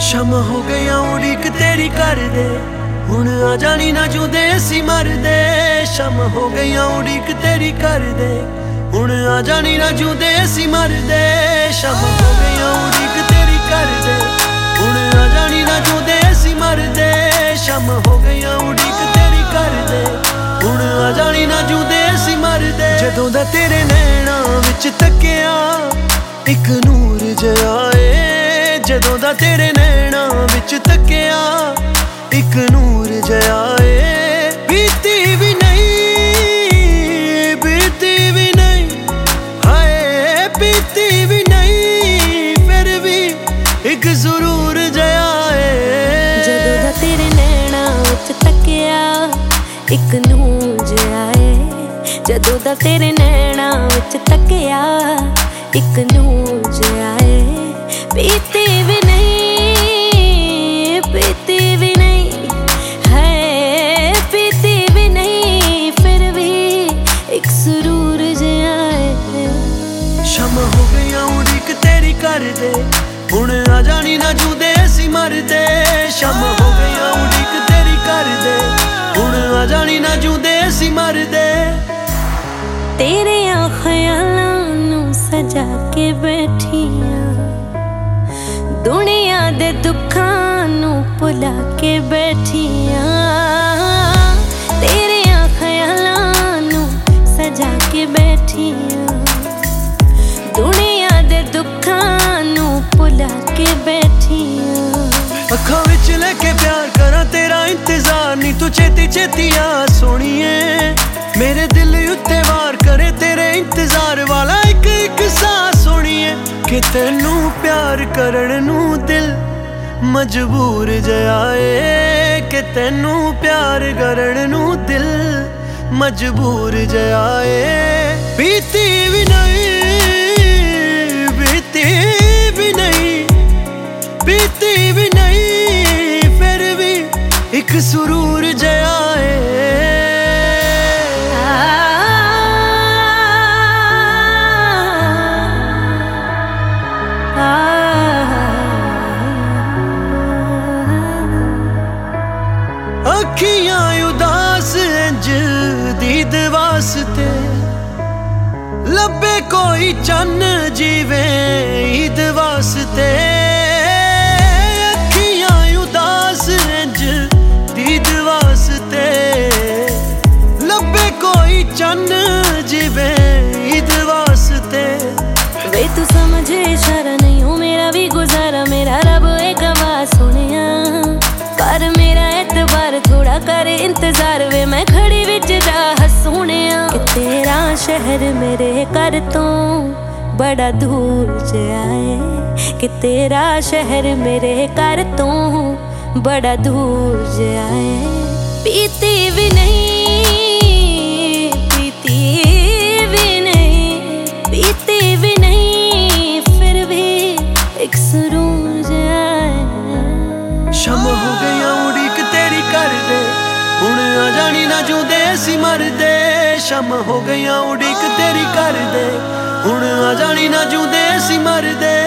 ਸ਼ਮ ਹੋ ਗਈਆਂ ਉਡੀਕ ਤੇਰੀ ਕਰਦੇ, ਹੁਣ ਆ ਜਾਣੀ ਨਾ ਜੂਦੇ ਅਸੀਂ ਮਰਦੇ। ਸ਼ਮ ਹੋ ਗਈਆਂ ਉਡੀਕ ਤੇਰੀ ਕਰਦੇ, ਹੁਣ ਆ ਜਾਣੀ ਨਾ ਜੂਦੇ ਅਸੀਂ ਮਰਦੇ। ਸ਼ਮ ਹੋ ਗਈਆਂ ਉਡੀਕ ਤੇਰੀ ਕਰਦੇ, ਹੁਣ ਆ ਜਾਣੀ ਨਾ ਜੂਦੇ ਅਸੀਂ ਮਰਦੇ। ਸ਼ਮ ਹੋ ਗਈਆਂ ਉਡੀਕ ਤੇਰੀ ਕਰਦੇ, ਹੁਣ ਆ ਜਾਣੀ ਨਾ ਜੂਦੇ ਅਸੀਂ ਮਰਦੇ। ਜਦੋਂ ਦਾ ਤੇਰੇ ਨੈਣਾਂ ਵਿੱਚ ਤੱਕਿਆ ਇੱਕ ਨੂਰ ਜਿਹਾ ਏ, ਜਦੋਂ ਦਾ ਤੇਰੇ ਨੈਣਾਂ ਵਿੱਚ ਤੱਕਿਆ ਇੱਕ ਨੂਰ ਜਿਹਾ ਏ। ਬੀਤੀ ਵੀ ਨਹੀਂ, ਬੀਤੀ ਵੀ ਨਹੀਂ, ਹਾਏ ਬੀਤੀ ਵੀ ਨਹੀਂ, ਫਿਰ ਵੀ ਇੱਕ ਜ਼ਰੂਰ ਜਿਹਾ ਏ। ਜਦੋਂ ਦਾ ਤੇਰੇ ਨੈਣਾਂ ਵਿੱਚ ਤੱਕਿਆ ਇੱਕ ਨੂਰ ਜਿਹਾ ਏ, ਜਦੋਂ ਦਾ ਤੇਰੇ ਨੈਣਾਂ ਵਿੱਚ ਤੱਕਿਆ ਇੱਕ ਨੂਰ ਜਿਹਾ ਏ। ਬੀਤੀ ਵੀ ਨਹੀਂ, ਬੀਤੀ ਵੀ ਨਹੀਂ, ਹੈ ਬੀਤੀ ਵੀ ਨਹੀਂ, ਫਿਰ ਵੀ ਇੱਕ ਸਰੂਰ ਜਿਹਾ ਏ। ਸ਼ਮ ਹੋ ਗਈਆਂ ਉਡੀਕ ਤੇਰੀ ਕਰਦੇ, ਹੁਣ ਆ ਜਾਣੀ ਨਾ ਜੂਦੇ ਅਸੀਂ ਮਰਦੇ। ਸ਼ਮ ਹੋ ਗਈਆਂ ਉਡੀਕ ਤੇਰੀ ਕਰਦੇ, ਹੁਣ ਆ ਜਾਣੀ ਨਾ ਜੂਦੇ ਅਸੀਂ ਮਰਦੇ। ਤੇਰਿਆਂ ਖਿਆਲਾਂ ਨੂੰ ਸਜਾ ਕੇ ਬੈਠੀਆਂ, ਦੁਨੀਆ ਦੇ ਦੁੱਖਾਂ ਨੂੰ ਭੁਲਾ ਕੇ ਬੈਠੀਆਂ। ਤੇਰਿਆਂ ਖਿਆਲਾਂ ਨੂੰ ਸਜਾ ਕੇ ਬੈਠੀਆਂ, ਦੁਨੀਆ ਦੇ ਦੁੱਖਾਂ ਨੂੰ ਭੁਲਾ ਕੇ ਬੈਠੀਆਂ। ਅੱਖਾਂ ਵਿੱਚ ਲੈ ਕੇ ਪਿਆਰ ਕਰਾਂ ਤੇਰਾ ਇੰਤਜ਼ਾਰ, ਨੀ ਤੂੰ ਛੇਤੀ ਛੇਤੀ ਆ ਸੋਹਣੀਏ। ਮੇਰੇ ਦਿਲ ਉੱਤੇ ਵਾਰ ਕਰੇ ਤੇਰੇ ਇੰਤਜ਼ਾਰ ਵਾਲਾ ਇੱਕ ਇੱਕ ਸਾਹ ਸੋਹਣੀਏ। ਕਿ ਤੈਨੂੰ ਪਿਆਰ ਕਰਨ ਨੂੰ ਦਿਲ ਮਜਬੂਰ ਜਿਹਾ ਏ, ਕਿ ਤੈਨੂੰ ਪਿਆਰ ਕਰਨ ਨੂੰ ਦਿਲ ਮਜਬੂਰ ਜਿਹਾ ਏ। ਬੀਤੀ ਵੀ ਨਹੀਂ, ਬੀਤੀ ਵੀ ਨਹੀਂ, ਬੀਤੀ ਵੀ ਨਹੀਂ, ਫਿਰ ਵੀ ਇੱਕ ਸਰੂਰ ਜਿਹਾ ਏ। ਅੱਖੀਆਂ ਉਦਾਸ ਇੰਜ ਦੀਦ ਵਾਸਤੇ, ਲੱਭੇ ਕੋਈ ਚੰਨ ਜੀਵੇ ਈਦ ਵਾਸਤੇ। ਅੱਖੀਆਂ ਉਦਾਸ ਇੰਜ ਦੀਦ ਵਾਸਤੇ, ਲੱਭੇ ਕੋਈ ਚੰਨ ਜੀਵੇ ਈਦ ਵਾਸਤੇ। ਵੇ ਤੂੰ ਸਮਝੇ ਇਸ਼ਾਰਾ ਨਹੀਂ ਹੋ ਮੇਰਾ ਵੀ ਗੁਜ਼ਾਰਾ, ਮੇਰਾ ਰੱਬ ਏ ਗਵਾ ਸੁਣਿਆ। ਕਰ ਮੇਰਾ ਐਤਬਾਰ ਥੋੜਾ ਕਰ ਇੰਤਜ਼ਾਰ, ਵੇ ਮੈਂ ਖੜੀ ਵਿੱਚ ਰਾਹ ਸੁਣਿਆ। ਕਿ ਤੇਰਾ ਸ਼ਹਿਰ ਮੇਰੇ ਘਰ ਤੋਂ ਬੜਾ ਦੂਰ ਜਿਹਾ ਏ, ਕਿ ਤੇਰਾ ਸ਼ਹਿਰ ਮੇਰੇ ਘਰ ਤੋਂ ਬੜਾ ਦੂਰ ਜਿਹਾ ਏ। ਬੀਤੀ ਵੀ ਨਹੀਂ, ਬੀਤੀ ਵੀ ਨਹੀਂ, ਬੀਤੀ ਵੀ ਨਹੀਂ, ਫਿਰ ਵੀ ਇੱਕ ਸਰੂਰ ਜਿਹਾ ਏ। ਸ਼ਮ ਹੋ ਗਈਆਂ ਉਡੀਕ ਤੇਰੀ ਕਰਦੇ, ਹੁਣ ਆ ਜਾਣੀ ਨਾ ਜੂਦੇ ਅਸੀਂ ਮਰਦੇ। ਸ਼ਮ ਹੋ ਗਈਆਂ ਉਡੀਕ ਤੇਰੀ ਕਰਦੇ, ਹੁਣ ਆ ਜਾਣੀ ਨਾ ਜੂਦੇ ਅਸੀਂ ਮਰਦੇ।